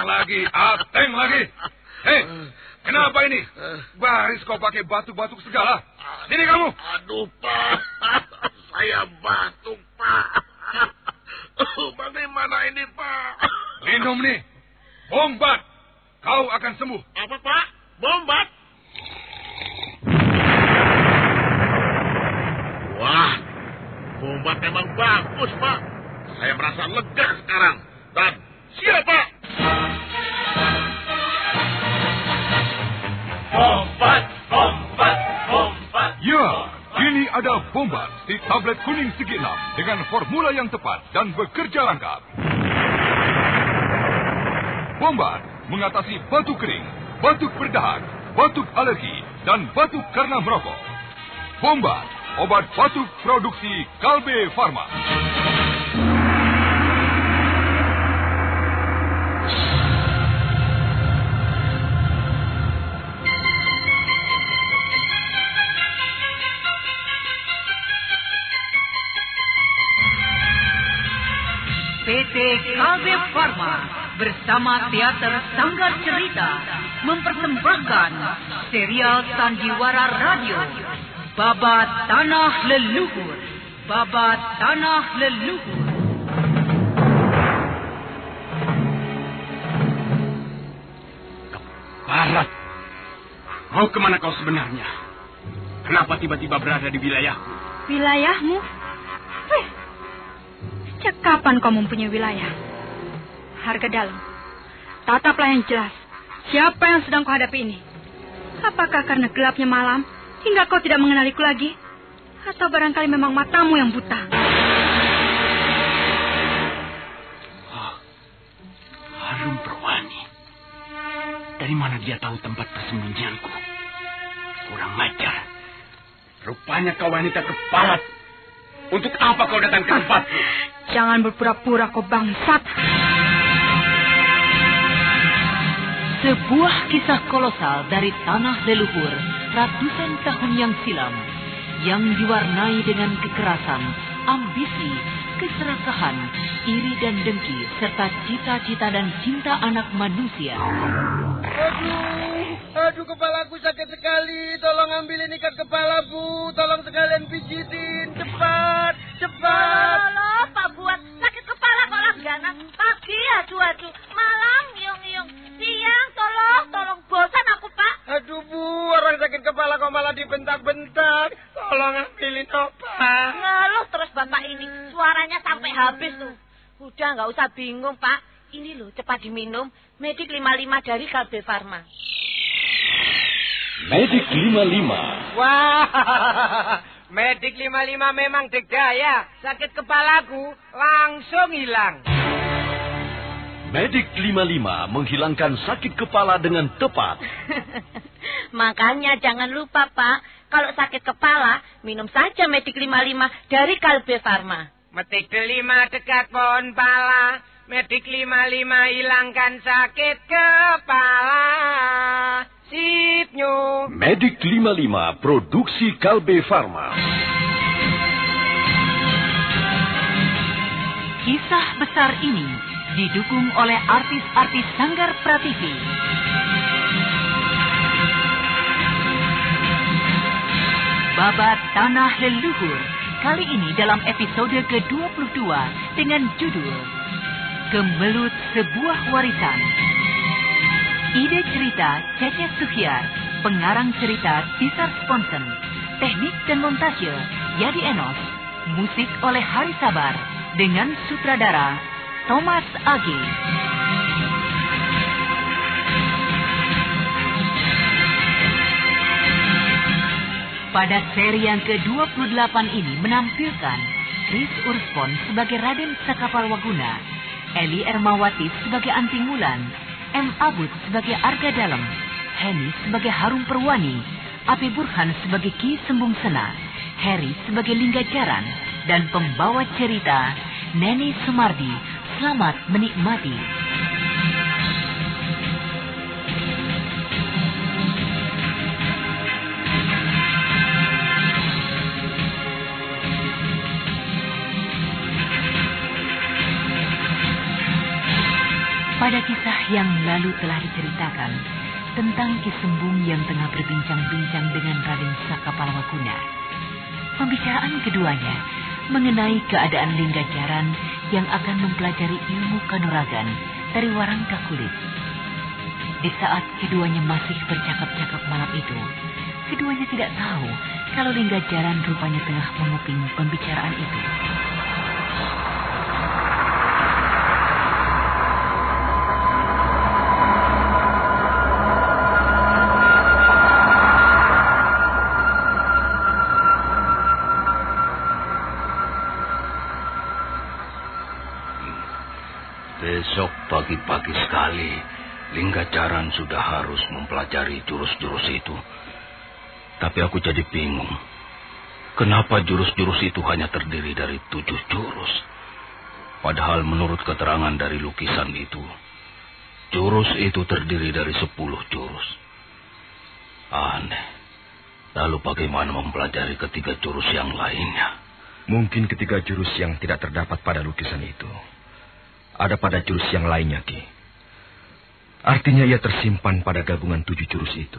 Ateng lagi. Hei, kenapa ini? Baris kau pakai batuk-batuk segala. Sini kamu. Aduh, Pak. Saya batuk, Pak. Bagaimana ini, Pak? Minum nih. Bombat. Kau akan sembuh. Apa, Pak? Bombat? Wah, bombat memang bagus, Pak. Saya merasa lega sekarang. Dan siap, Pak. Bombat, bombat, bombat. Ya, kini ada bombat di tablet kuning segi 6 dengan formula yang tepat dan bekerja lengkap. Bombat mengatasi batuk kering, batuk berdahak, batuk alergi, dan batuk karena merokok. Bombat, obat batuk produksi Kalbe Farma. PT Kalbe Farma bersama Teater Sanggar Cerita mempersembahkan serial Sandiwara Radio Babat Tanah Leluhur. Babat Tanah Leluhur. Barat, mau kemana kau sebenarnya? Kenapa tiba-tiba berada di wilayahku? Wilayahmu? Sejak kapan kau mempunyai wilayah? Harga dalam, tataplah yang jelas. Siapa yang sedang kau hadapi ini? Apakah karena gelapnya malam hingga kau tidak mengenaliku lagi? Atau barangkali memang matamu yang buta? Oh, Harum Perwani. Dari mana dia tahu tempat persembunyianku? Kurang ajar. Rupanya kau wanita kepalat. Untuk apa kau datang ke tempatku? Jangan berpura-pura kau bangsat. Sebuah kisah kolosal dari tanah leluhur ratusan tahun yang silam yang diwarnai dengan kekerasan, ambisi, keserakahan, iri dan dengki serta cita-cita dan cinta anak manusia. Aduh, kepalaku sakit sekali. Tolong ambilin ikat kepala, Bu. Tolong sekalian pijitin. Cepat. Halo, Pak Buat. Sakit kepala kok langganan. Pagi, aduh. Malam, ngiung-ngiung. Siang, tolong. Bosan aku, Pak. Aduh, Bu. Orang sakit kepala kok malah dibentak-bentak. Tolong ambilin obat. Ngeluh terus Bapak ini. Suaranya sampai habis tuh. Udah, nggak usah bingung, Pak. Ini loh, cepat diminum. Medik 55 dari Kalbe Farma. Medik 55. Wah, Medik 55 memang degdaya. Sakit kepalaku langsung hilang. Medik 55 menghilangkan sakit kepala dengan tepat. Makanya jangan lupa, Pak. Kalau sakit kepala, minum saja Medik 55 dari Kalbe Farma. Medik 5 dekat pohon pala. Medik 55 hilangkan sakit kepala. Sip nyu. Medik 55 produksi Kalbe Farma. Kisah besar ini didukung oleh artis-artis Sanggar Prativi. Babat Tanah Leluhur kali ini dalam episode ke-22 dengan judul Gemelut Sebuah Warisan. Ide cerita Cece Suhyar, pengarang cerita Tisar Sponsen, teknik dan montase Yadi Enos, musik oleh Hari Sabar dengan sutradara Thomas Age. Pada seri yang ke-28 ini menampilkan Chris Urspon sebagai Raden Sakapal Waguna, Eli Ermawati sebagai Anting Wulan, M. Abud sebagai Arga Dalem, Henny sebagai Harum Perwani, Api Burhan sebagai Ki Sembung Sena, Harry sebagai Lingga Jaran, dan pembawa cerita Neni Sumardi. Selamat menikmati. Pada kisah yang lalu telah diceritakan tentang Ki Sembung yang tengah berbincang-bincang dengan Raden Sakapalawaguna. Pembicaraan keduanya mengenai keadaan Linggajaran yang akan mempelajari ilmu kanuragan dari Warangka Kulit. Di saat keduanya masih bercakap-cakap malam itu, keduanya tidak tahu kalau Linggajaran rupanya tengah menguping pembicaraan itu. Besok pagi-pagi sekali, Linggajaran sudah harus mempelajari jurus-jurus itu. Tapi aku jadi bingung. Kenapa jurus-jurus itu hanya terdiri dari 7 jurus? Padahal menurut keterangan dari lukisan itu, jurus itu terdiri dari 10 jurus. Aneh. Lalu bagaimana mempelajari ketiga jurus yang lainnya? Mungkin ketiga jurus yang tidak terdapat pada lukisan itu ada pada jurus yang lainnya, Ki. Artinya ia tersimpan pada gabungan 7 jurus itu.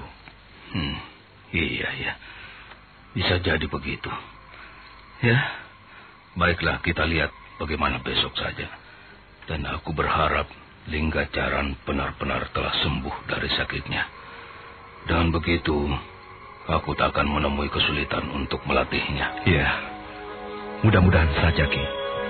Iya. Bisa jadi begitu. Ya, baiklah kita lihat bagaimana besok saja. Dan aku berharap Linggajaran benar-benar telah sembuh dari sakitnya. Dengan begitu, aku tak akan menemui kesulitan untuk melatihnya. Iya, mudah-mudahan saja, Ki.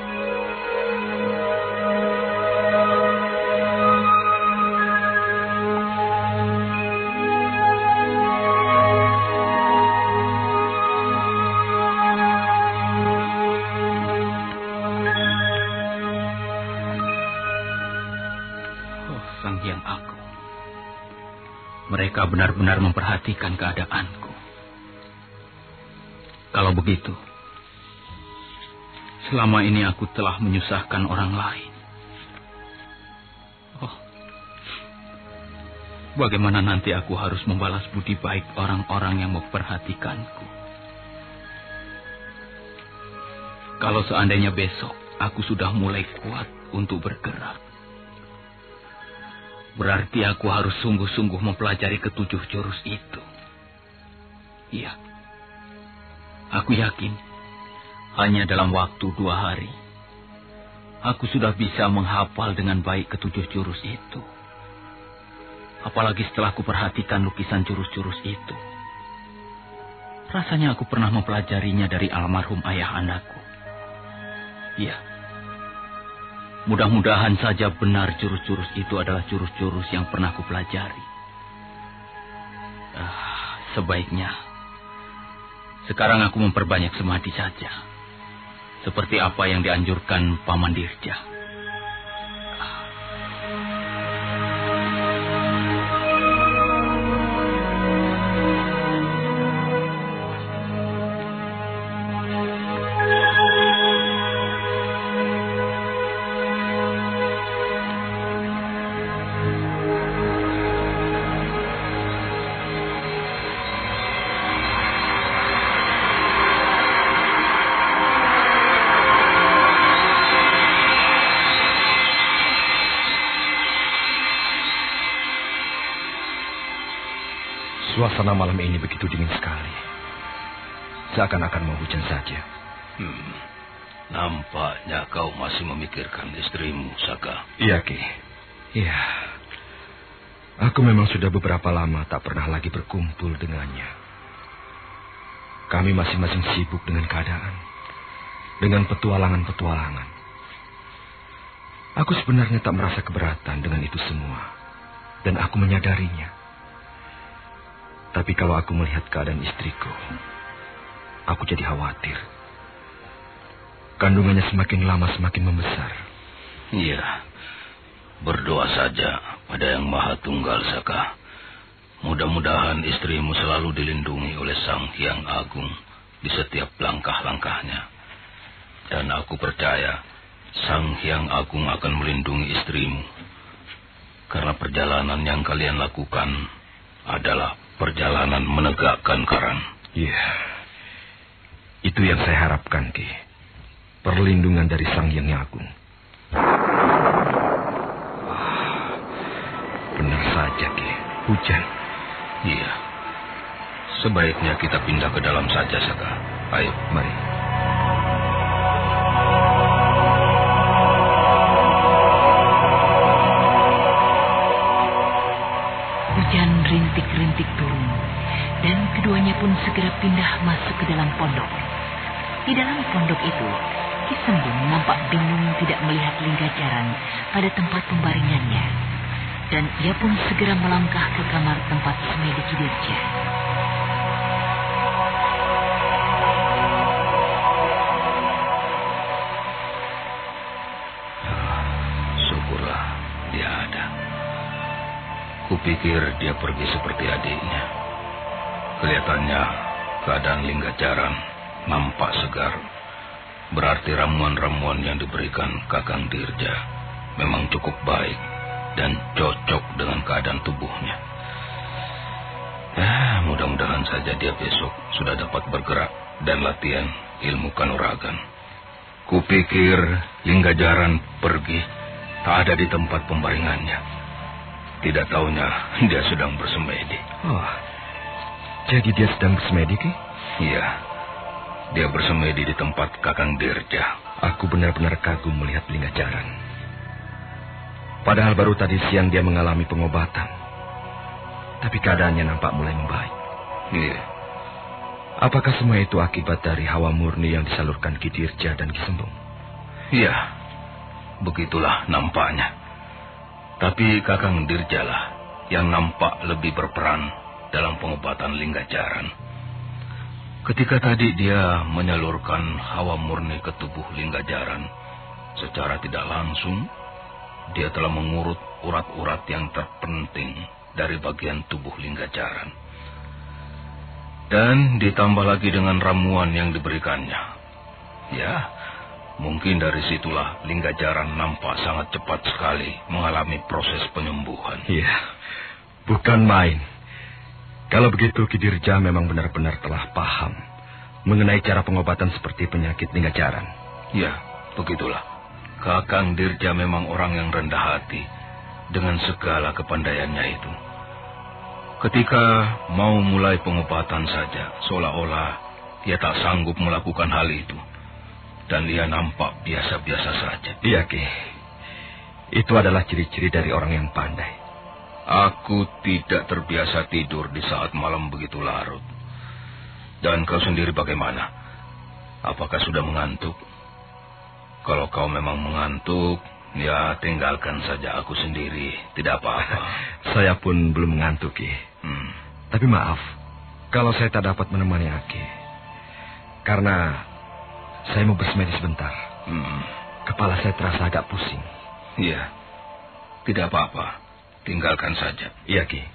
Mereka benar-benar memperhatikan keadaanku. Kalau begitu, selama ini aku telah menyusahkan orang lain. Bagaimana nanti aku harus membalas budi baik orang-orang yang memperhatikanku? Kalau seandainya besok aku sudah mulai kuat untuk bergerak, berarti aku harus sungguh-sungguh mempelajari ke-7 jurus itu. Iya. Aku yakin, hanya dalam waktu 2 hari, aku sudah bisa menghafal dengan baik ke-7 jurus itu. Apalagi setelah aku perhatikan lukisan jurus-jurus itu. Rasanya aku pernah mempelajarinya dari almarhum ayah andaku. Iya. Mudah-mudahan saja benar jurus-jurus itu adalah jurus-jurus yang pernah aku pelajari. Sebaiknya sekarang aku memperbanyak semadi saja, seperti apa yang dianjurkan Paman Dirja. Suasana malam ini begitu dingin sekali. Seakan-akan mau hujan saja. Nampaknya kau masih memikirkan istrimu, Saka. Iya, Ki. Iya. Aku memang sudah beberapa lama tak pernah lagi berkumpul dengannya. Kami masing-masing sibuk dengan keadaan, dengan petualangan-petualangan. Aku sebenarnya tak merasa keberatan dengan itu semua, dan aku menyadarinya. Tapi kalau aku melihat keadaan istriku, aku jadi khawatir. Kandungannya semakin lama semakin membesar. Iya, berdoa saja pada Yang Maha Tunggal, Saka. Mudah-mudahan istrimu selalu dilindungi oleh Sang Hyang Agung di setiap langkah-langkahnya. Dan aku percaya Sang Hyang Agung akan melindungi istrimu. Karena perjalanan yang kalian lakukan adalah perjalanan menegakkan Karan. Iya. Itu yang saya harapkan, Ki. Perlindungan dari Sang Hyang Agung. saja, Ki. Hujan. Iya. Sebaiknya kita pindah ke dalam saja, Saka. Ayo, mari. Hujan rintik-rintik turun, dan keduanya pun segera pindah masuk ke dalam pondok. Di dalam pondok itu, Ki Sembung nampak bingung tidak melihat Linggajaran pada tempat pembaringannya. Dan ia pun segera melangkah ke kamar tempat semedi Ki Dirja. Syukurlah dia ada. Kupikir dia pergi seperti adiknya. Kelihatannya keadaan Linggajaran nampak segar. Berarti ramuan-ramuan yang diberikan Kakang Dirja memang cukup baik dan cocok dengan keadaan tubuhnya. Mudah-mudahan saja dia besok sudah dapat bergerak dan latihan ilmu kanuragan. Kupikir Linggajaran pergi tak ada di tempat pembaringannya. Tidak taunya dia sedang bersemedi. Oh, jadi dia sedang bersemedi, Ki? Iya, dia bersemedi di tempat Kakang Dirja. Aku benar-benar kagum melihat Linggajaran. Padahal baru tadi siang dia mengalami pengobatan. Tapi keadaannya nampak mulai membaik. Iya. Apakah semua itu akibat dari hawa murni yang disalurkan Ki Dirja dan Ki Sembung? Iya, begitulah nampaknya. Tapi Kakang Dirja lah yang nampak lebih berperan dalam pengobatan Linggajaran. Ketika tadi dia menyalurkan hawa murni ke tubuh Linggajaran, secara tidak langsung, dia telah mengurut urat-urat yang terpenting dari bagian tubuh Linggajaran. Dan ditambah lagi dengan ramuan yang diberikannya. Ya, mungkin dari situlah Linggajaran nampak sangat cepat sekali mengalami proses penyembuhan. Iya, bukan main. Kalau begitu Ki Dirja memang benar-benar telah paham mengenai cara pengobatan seperti penyakit Linggajaran. Ya, begitulah. Kakang Dirja memang orang yang rendah hati dengan segala kepandaiannya itu. Ketika mau mulai pengobatan saja, seolah-olah dia tak sanggup melakukan hal itu. Dan dia nampak biasa-biasa saja. Iya, Ki. Itu adalah ciri-ciri dari orang yang pandai. Aku tidak terbiasa tidur di saat malam begitu larut. Dan kau sendiri bagaimana? Apakah sudah mengantuk? Kalau kau memang mengantuk, ya tinggalkan saja aku sendiri. Tidak apa-apa. Saya pun belum mengantuk, Ki. Tapi maaf, kalau saya tak dapat menemani Aki. Karena saya mau bersemedi sebentar. Kepala saya terasa agak pusing. Iya, tidak apa-apa. Tinggalkan saja. Iya, Ki.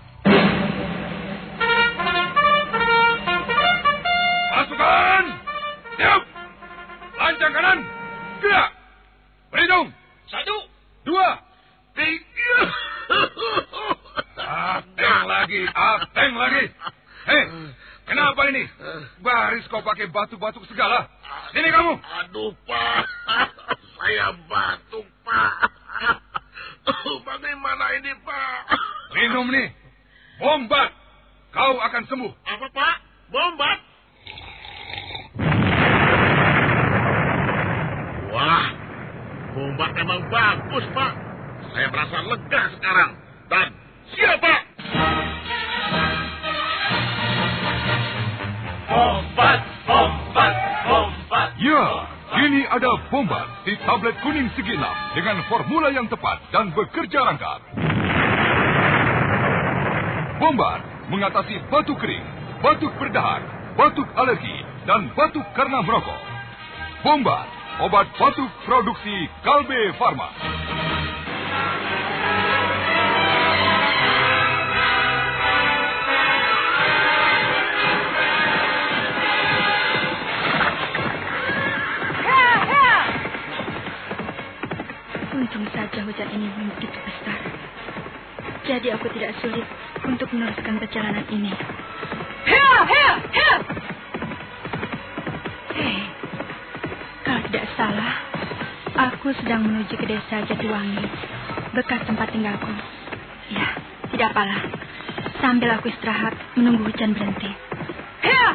Pasukan! Siap! Lancang kanan! Gerak! Berhitung! 1, 2, 3. Ateng lagi. Hei, kenapa ini? Baris kau pakai batuk-batuk segala. Sini kamu. Aduh, Pak. Saya batuk, Pak. Bagaimana ini, Pak? Minum nih. Bombat. Kau akan sembuh. Apa, Pak? Bombat? Wah, bombat memang bagus, Pak. Saya merasa lega sekarang. Dan siap, Pak. Bombat, bombat, bombat. Ya, kini ada bombat di tablet kuning segi 6 dengan formula yang tepat dan bekerja rangkap. Bombat mengatasi batuk kering, batuk berdahak, batuk alergi, dan batuk karena merokok. Bombat, obat batuk produksi Kalbe Farma. Untung saja hujan ini begitu besar. Jadi aku tidak sulit untuk meneruskan perjalanan ini. Kalau tidak salah, aku sedang menuju ke desa Jatiwangi, bekas tempat tinggalku. Ya, tidak Tidak apalah. Sambil aku istirahat menunggu hujan berhenti. Hil.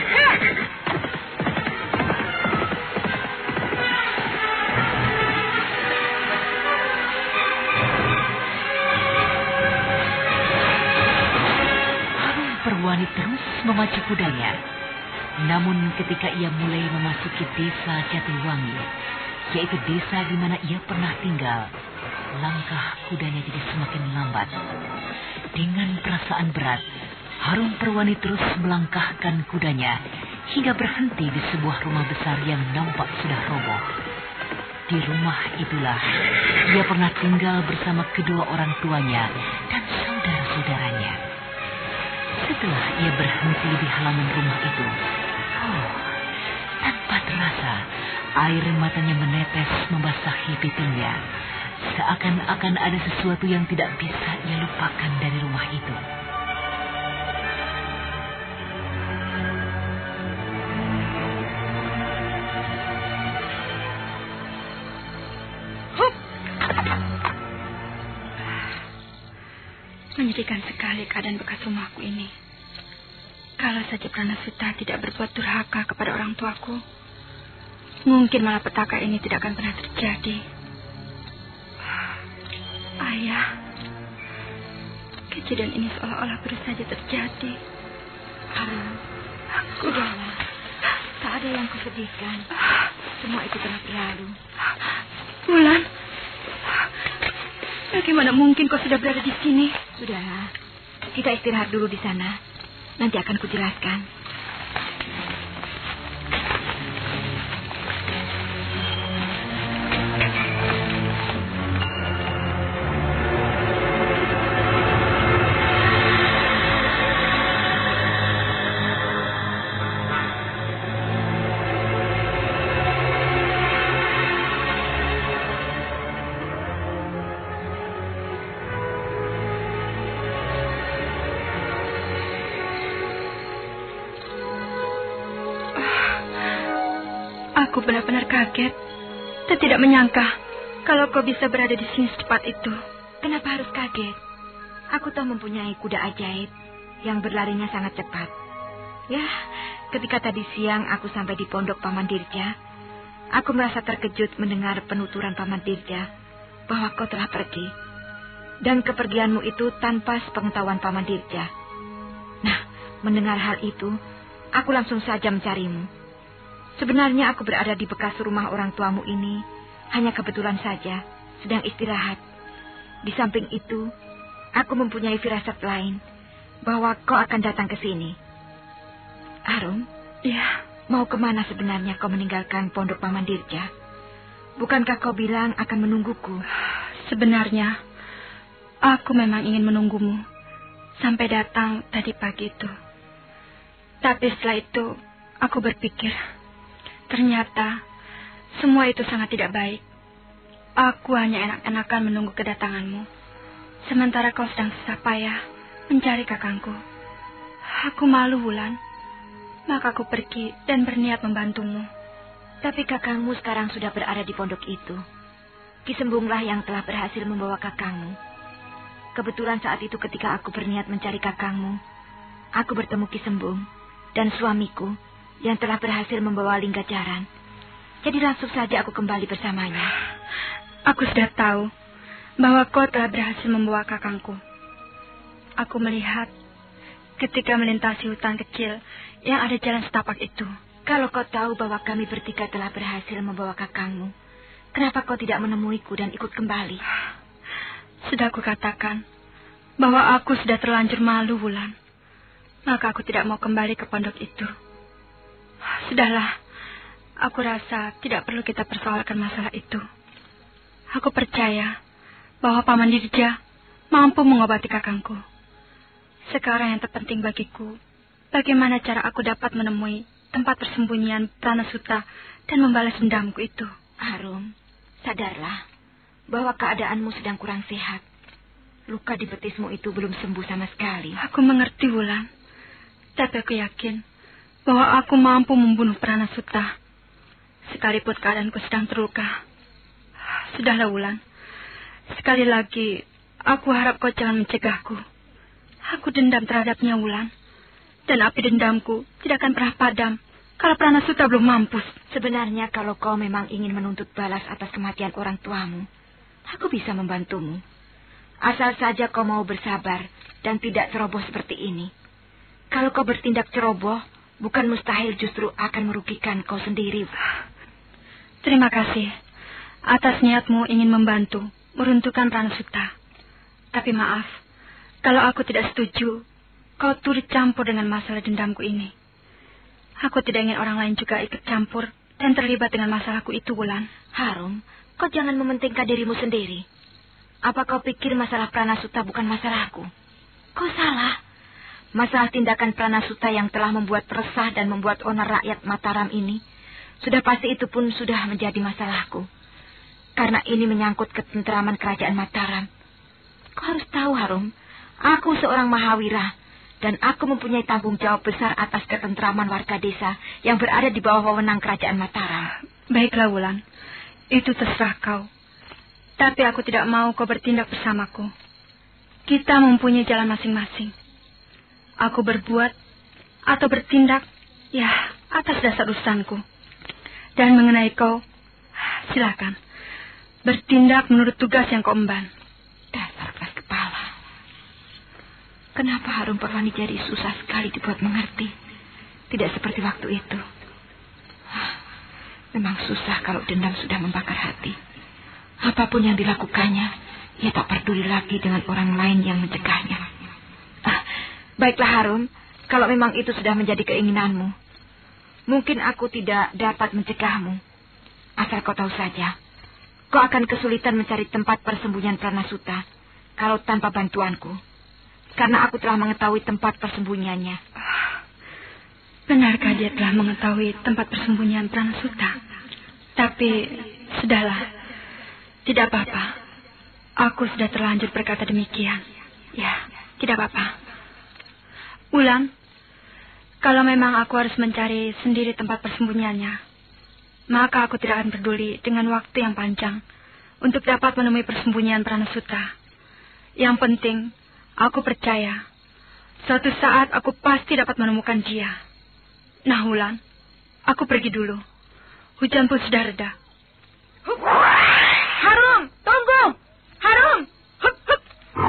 Perwani terus memacu kudanya. Namun ketika ia mulai memasuki desa Jatiwangi, yaitu desa di mana ia pernah tinggal, langkah kudanya jadi semakin lambat. Dengan perasaan berat, Harum Perwani terus melangkahkan kudanya hingga berhenti di sebuah rumah besar yang nampak sudah roboh. Di rumah itulah ia pernah tinggal bersama kedua orang tuanya dan saudara-saudaranya. Setelah ia berhenti di halaman rumah itu, tanpa terasa air matanya menetes membasahi pipinya. Seakan-akan ada sesuatu yang tidak bisa ia lupakan dari rumah itu. Menyedihkan sekali keadaan bekas rumahku ini. Kalau saja Pranasuta tidak berbuat durhaka kepada orang tuaku, mungkin malapetaka ini tidak akan pernah terjadi. Ayah, kejadian ini seolah-olah baru saja terjadi. Sudahlah, tak ada yang kusedihkan. Semua itu telah berlalu. Wulan, bagaimana mungkin kau sudah berada di sini? Sudahlah, kita istirahat dulu di sana. Nanti akan kujelaskan. Aku benar-benar kaget dan tidak menyangka kalau kau bisa berada di sini secepat itu. Kenapa harus kaget? Aku tahu mempunyai kuda ajaib yang berlarinya sangat cepat. Ya, ketika tadi siang aku sampai di pondok Paman Dirja, aku merasa terkejut mendengar penuturan Paman Dirja bahwa kau telah pergi. Dan kepergianmu itu tanpa sepengetahuan Paman Dirja. Nah, mendengar hal itu, aku langsung saja mencarimu. Sebenarnya aku berada di bekas rumah orang tuamu ini hanya kebetulan saja sedang istirahat. Di samping itu, aku mempunyai firasat lain bahwa kau akan datang ke sini. Harum? Ya. Mau kemana sebenarnya kau meninggalkan pondok Paman Dirja? Bukankah kau bilang akan menungguku? Sebenarnya, aku memang ingin menunggumu sampai datang tadi pagi itu. Tapi setelah itu, aku berpikir, ternyata semua itu sangat tidak baik. Aku hanya enak-enakan menunggu kedatanganmu, sementara kau sedang susah payah mencari kakangku. Aku malu, Wulan. Maka aku pergi dan berniat membantumu. Tapi kakangmu sekarang sudah berada di pondok itu. Ki Sembunglah yang telah berhasil membawa kakangmu. Kebetulan saat itu ketika aku berniat mencari kakangmu, aku bertemu Ki Sembung dan suamiku yang telah berhasil membawa Linggacaran. Jadi langsung saja aku kembali bersamanya. Aku sudah tahu bahwa kau telah berhasil membawa kakangku. Aku melihat ketika melintasi hutan kecil yang ada jalan setapak itu. Kalau kau tahu bahwa kami bertiga telah berhasil membawa kakangmu, kenapa kau tidak menemuiku dan ikut kembali? Sudah aku katakan bahwa aku sudah terlanjur malu, Wulan. Maka aku tidak mau kembali ke pondok itu. Sudahlah, aku rasa tidak perlu kita persoalkan masalah itu. Aku percaya bahwa Paman Dirja mampu mengobati kakangku. Sekarang yang terpenting bagiku, bagaimana cara aku dapat menemui tempat persembunyian Pranasuta dan membalas dendamku itu. Harum, sadarlah bahwa keadaanmu sedang kurang sehat. Luka di betismu itu belum sembuh sama sekali. Aku mengerti, Wulan. Tapi aku yakin bahwa aku mampu membunuh Pranasuta, sekalipun keadaanku sedang terluka. Sudahlah, Wulan. Sekali lagi, aku harap kau jangan mencegahku. Aku dendam terhadapnya, Wulan. Dan api dendamku tidak akan pernah padam kalau Pranasuta belum mampus. Sebenarnya kalau kau memang ingin menuntut balas atas kematian orang tuamu, aku bisa membantumu. Asal saja kau mau bersabar dan tidak ceroboh seperti ini. Kalau kau bertindak ceroboh, bukan mustahil justru akan merugikan kau sendiri. Terima kasih atas niatmu ingin membantu meruntuhkan Pranasuta. Tapi maaf, kalau aku tidak setuju, kau turut campur dengan masalah dendamku ini. Aku tidak ingin orang lain juga ikut campur dan terlibat dengan masalahku itu, Wulan. Harum, kau jangan mementingkan dirimu sendiri. Apa kau pikir masalah Pranasuta bukan masalahku? Kau salah. Masalah tindakan Pranasuta yang telah membuat resah dan membuat onar rakyat Mataram ini, sudah pasti itu pun sudah menjadi masalahku. Karena ini menyangkut ketentraman kerajaan Mataram. Kau harus tahu, Harum, aku seorang Mahawira, dan aku mempunyai tanggung jawab besar atas ketentraman warga desa yang berada di bawah wewenang kerajaan Mataram. Baiklah, Wulan. Itu terserah kau. Tapi aku tidak mau kau bertindak bersamaku. Kita mempunyai jalan masing-masing. Aku berbuat atau bertindak, ya, atas dasar urusanku. Dan mengenai kau, silakan. Bertindak menurut tugas yang kau emban. Dasar keras kepala. Kenapa Harum Perwani jadi susah sekali dibuat mengerti? Tidak seperti waktu itu. Memang susah kalau dendam sudah membakar hati. Apapun yang dilakukannya, ia tak peduli lagi dengan orang lain yang mencegahnya. Baiklah Harum, kalau memang itu sudah menjadi keinginanmu. Mungkin aku tidak dapat mencegahmu. Asal kau tahu saja, kau akan kesulitan mencari tempat persembunyian Pranasuta kalau tanpa bantuanku. Karena aku telah mengetahui tempat persembunyiannya. Benarkah dia telah mengetahui tempat persembunyian Pranasuta? Tapi, sudahlah. Tidak apa-apa. Aku sudah terlanjur berkata demikian. Ya, tidak apa-apa. Wulan, kalau memang aku harus mencari sendiri tempat persembunyiannya, maka aku tidak akan peduli dengan waktu yang panjang untuk dapat menemui persembunyian Pranasuta. Yang penting, aku percaya suatu saat aku pasti dapat menemukan dia. Nah, Wulan, aku pergi dulu. Hujan pun sudah reda. Harum, tunggu! Harum! Hup, hup.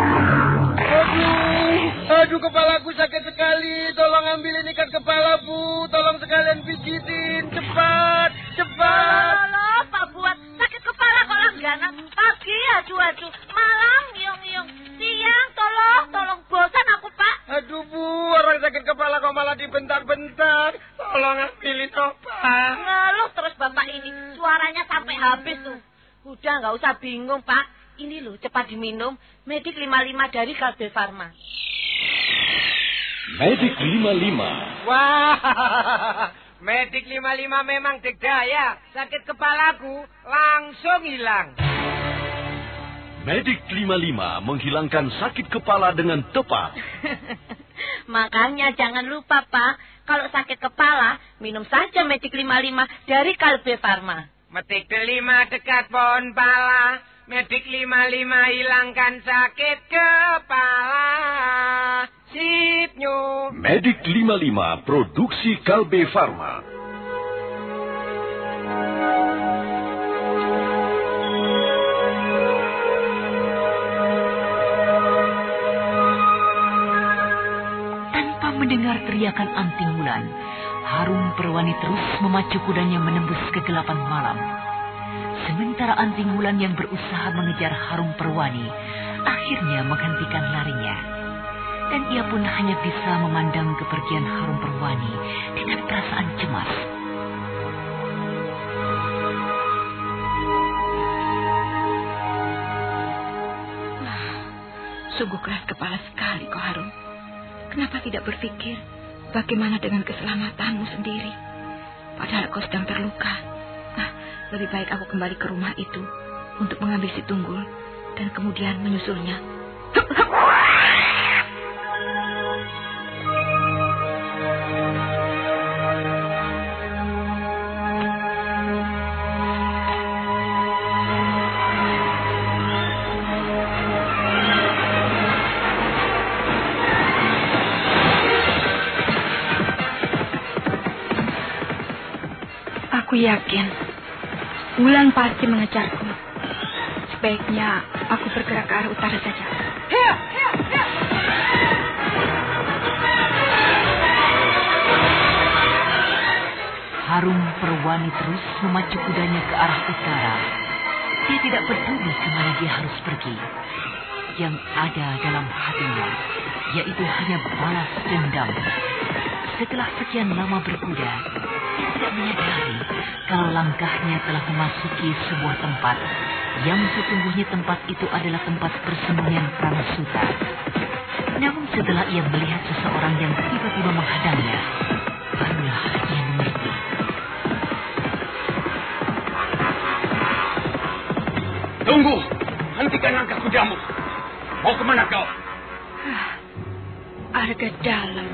Aduh, kepalaku sakit sekali. Tolong ambilin ikat kepala, Bu. Tolong sekalian pijitin. Cepat, cepat. Halo, Pak Buat. Sakit kepala kok langganan. Pagi aju-aju. Malam ngiung-ngiung. Siang, tolong. Bosan aku, Pak. Aduh, Bu. Orang sakit kepala kok malah dibentak-bentak. Tolong ambilin obat. Ngeluh terus Bapak ini. Suaranya sampai habis tuh. Udah, nggak usah bingung, Pak. Ini loh, cepat diminum. Medik 55 dari Kalbe Farma. Medik 55. Wah, Medik 55 memang degdaya. Sakit kepalaku langsung hilang. Medik 55 menghilangkan sakit kepala dengan tepat. Makanya jangan lupa, Pak. Kalau sakit kepala, minum saja Medik 55 dari Kalbe Farma. Medik 5 dekat pohon pala. Medik 55 hilangkan sakit kepala. Sipnyo. Medik 55 produksi Kalbe Farma. Tanpa mendengar teriakan Anting Wulan, Harum Perwani terus memacu kudanya menembus kegelapan malam. Sementara Anting Wulan yang berusaha mengejar Harum Perwani akhirnya menghentikan larinya. Dan ia pun hanya bisa memandang kepergian Harum Perwani dengan perasaan cemas. Sungguh keras kepala sekali kau Harum. Kenapa tidak berpikir bagaimana dengan keselamatanmu sendiri? Padahal kau sedang terluka. Lebih baik aku kembali ke rumah itu untuk mengambil si Tunggul dan kemudian menyusulnya. Aku yakin Wulan pasti mengejarku. Sebaiknya aku bergerak ke arah utara saja. Harum Perwani terus memacu kudanya ke arah utara. Dia tidak peduli kemana dia harus pergi. Yang ada dalam hatinya yaitu hanya balas dendam. Setelah sekian lama berkuda, dia tidak menyadari kalau langkahnya telah memasuki sebuah tempat yang sesungguhnya tempat itu adalah tempat persembunyian Pranasuta. Namun setelah ia melihat seseorang yang tiba-tiba menghadangnya, barulah ia mengerti. Tunggu! Hentikan langkah kudamu! Mau kemana kau? Argadalam.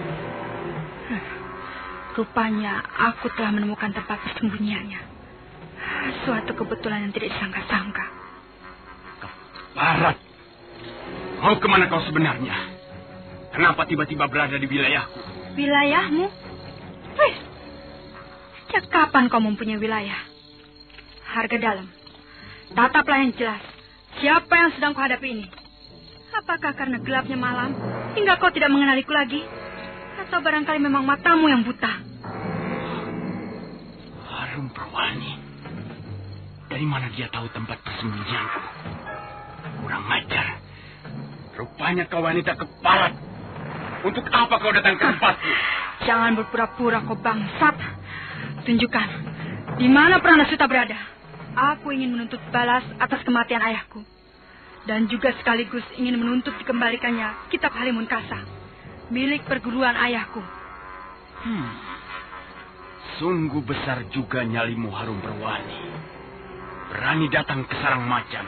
Rupanya aku telah menemukan tempat persembunyiannya. Suatu kebetulan yang tidak disangka-sangka. Barat! Mau kemana kau sebenarnya? Kenapa tiba-tiba berada di wilayahku? Wilayahmu? Wih, sejak kapan kau mempunyai wilayah? Argadalam, tataplah yang jelas. Siapa yang sedang kau hadapi ini? Apakah karena gelapnya malam hingga kau tidak mengenaliku lagi? Atau barangkali memang matamu yang buta? Harum Perwani. Dari mana dia tahu tempat persembunyianku? Kurang ajar. Rupanya kau wanita keparat. Untuk apa kau datang ke tempatku? Jangan berpura-pura kau bangsat. Tunjukkan di mana Pranasuta berada. Aku ingin menuntut balas atas kematian ayahku. Dan juga sekaligus ingin menuntut dikembalikannya kitab Halimun Kasa, milik perguruan ayahku. Sungguh besar juga nyalimu Harum Perwani. Berani datang ke sarang macan.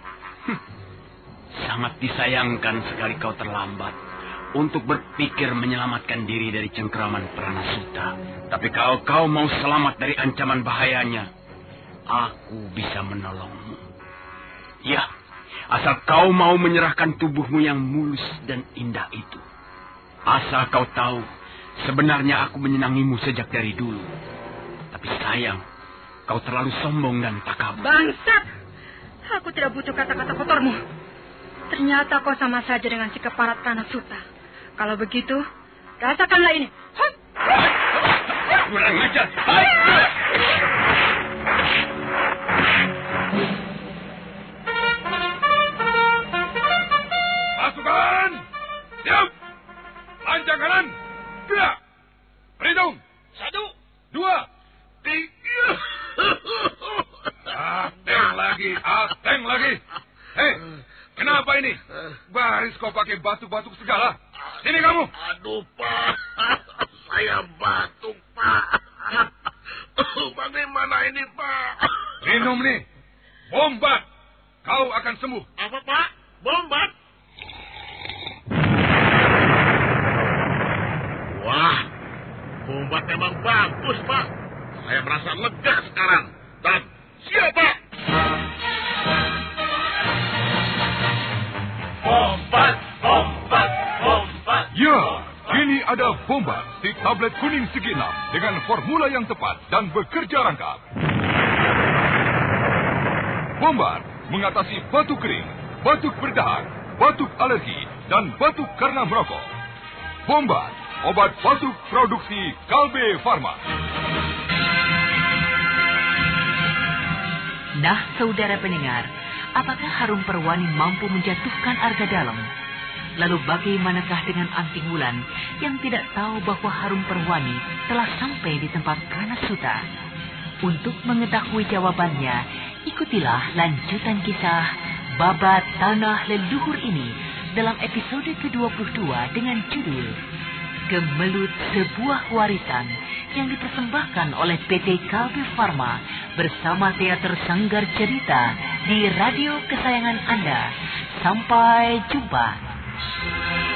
Sangat disayangkan sekali kau terlambat untuk berpikir menyelamatkan diri dari cengkeraman Pranasuta. Tapi kalau kau mau selamat dari ancaman bahayanya, aku bisa menolongmu. Ya, asal kau mau menyerahkan tubuhmu yang mulus dan indah itu. Asal kau tahu, sebenarnya aku menyenangimu sejak dari dulu. Tapi sayang, kau terlalu sombong dan takabur. Bangsat! Aku tidak butuh kata-kata kotormu. Ternyata kau sama saja dengan si keparat Pranasuta. Kalau begitu, rasakanlah ini. Kurang ajar. Pasukan! Siap! Lancang kanan! Gerak! Berhitung! 1, 2, 3. Ateng lagi. Hei, kenapa ini? Baris kau pakai batuk-batuk segala. Sini kamu. Aduh, Pak. Saya batuk, Pak. Bagaimana ini, Pak? Minum nih. Bombat. Kau akan sembuh. Apa, Pak? Bombat? Wah, bombat memang bagus, Pak. Saya merasa lega sekarang. Dan siap, Pak. Bombat, bombat, bombat. Ya, kini ada bombat si tablet kuning segi 6 dengan formula yang tepat dan bekerja rangkap. Bombat mengatasi batuk kering, batuk berdahak, batuk alergi, dan batuk karena merokok. Bombat, obat batuk produksi Kalbe Farma. Nah, saudara pendengar, apakah Harum Perwani mampu menjatuhkan Argadalam? Lalu bagaimanakah dengan Anting Wulan yang tidak tahu bahwa Harum Perwani telah sampai di tempat Pranasuta? Untuk mengetahui jawabannya, ikutilah lanjutan kisah Babat Tanah Leluhur ini dalam episode ke-22 dengan judul Gemelut Sebuah Warisan yang dipersembahkan oleh PT Kalbe Farma bersama Teater Sanggar Cerita di radio kesayangan Anda. Sampai jumpa.